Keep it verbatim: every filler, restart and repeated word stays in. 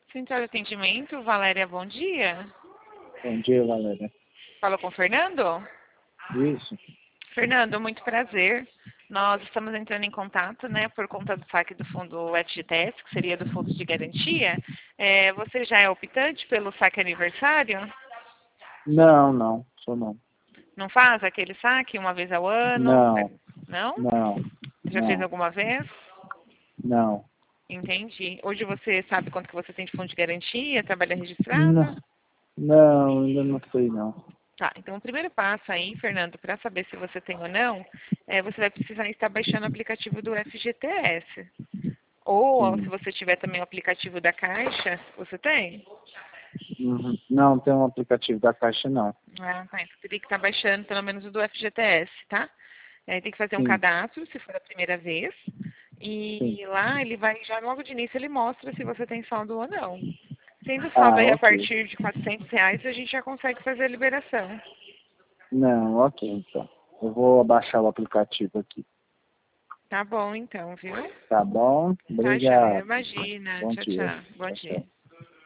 Central de Atendimento, Valéria, bom dia. Bom dia, Valéria. Fala com o Fernando? Isso. Fernando, muito prazer. Nós estamos entrando em contato, né, por conta do saque do fundo F G T S, que seria do fundo de garantia. É, você já é optante pelo saque aniversário? Não, não, sou não. Não faz aquele saque uma vez ao ano? Não, Não? não, Já fez não, alguma vez? não. Entendi. Hoje você sabe quanto que você tem de fundo de garantia? Trabalha registrada? Não, não, ainda não sei não. Tá, então o primeiro passo aí, Fernando, para saber se você tem ou não, é você vai precisar estar baixando o aplicativo do F G T S. Ou se Sim. você tiver também o aplicativo da Caixa, você tem? Uhum. Não, tem um aplicativo da Caixa não. Ah, tá. Então teria que estar baixando pelo menos o do F G T S, tá? Aí tem que fazer um Sim, cadastro, se for a primeira vez. sim. E lá ele vai, já logo de início, ele mostra se você tem saldo ou não. Tendo saldo Ah, aí a ok. partir de quatrocentos reais, a gente já consegue fazer a liberação. Não, ok, então. Eu vou baixar o aplicativo aqui. Tá bom então, viu? Tá bom? Tá, joia. Obrigado. Imagina. Bom Tchau, dia. tchau. Bom Tchau, tchau. dia.